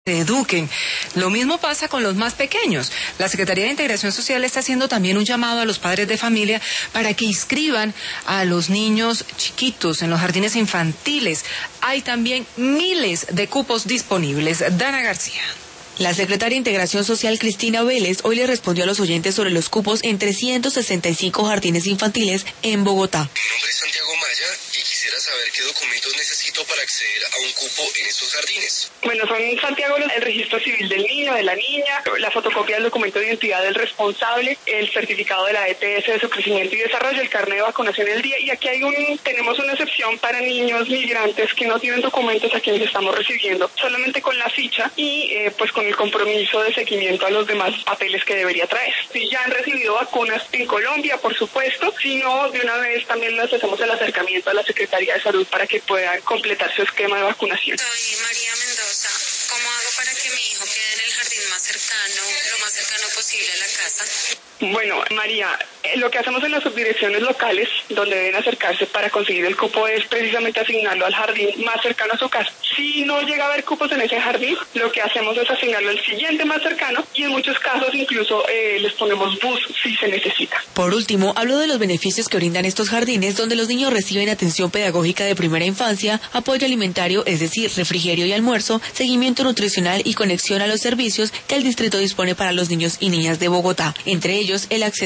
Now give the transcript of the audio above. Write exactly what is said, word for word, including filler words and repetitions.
se eduquen. Lo mismo pasa con los más pequeños. La Secretaría de Integración Social está haciendo también un llamado a los padres de familia para que inscriban a los niños chiquitos en los jardines infantiles. Hay también miles de cupos disponibles. Dana García. La secretaria de Integración Social, Cristina Vélez, hoy le respondió a los oyentes sobre los cupos en trescientos sesenta y cinco jardines infantiles en Bogotá. Mi nombre es Santiago Maya y quisiera saber qué documentos necesito para acceder a un cupo en estos jardines. Bueno, son, Santiago, el registro civil del niño, de la niña, la fotocopia del documento de identidad del responsable, el certificado de la E P S de su crecimiento y desarrollo, el carnet de vacunación del día, y aquí hay un, tenemos una excepción para niños migrantes que no tienen documentos a quienes estamos recibiendo, solamente con la ficha y eh, pues con el compromiso de seguimiento a los demás papeles que debería traer. Si ya han recibido vacunas en Colombia, por supuesto, si no, de una vez también les hacemos el acercamiento a la Secretaría de Salud para que puedan completar su esquema de vacunación. Soy María Mendoza. ¿Cómo hago para que mi hijo quede en el jardín más cercano, lo más cercano posible a la casa? Bueno, María, lo que hacemos en las subdirecciones locales, donde deben acercarse para conseguir el cupo, es precisamente asignarlo al jardín más cercano a su casa. Si no llega a haber cupos en ese jardín, lo que hacemos es asignarlo al siguiente más cercano y en muchos casos incluso eh, les ponemos bus si se necesita. Por último, habló de los beneficios que brindan estos jardines, donde los niños reciben atención pedagógica de primera infancia, apoyo alimentario, es decir, refrigerio y almuerzo, seguimiento nutricional y conexión a los servicios que el distrito dispone para los niños y niñas de Bogotá, entre ellos el acceso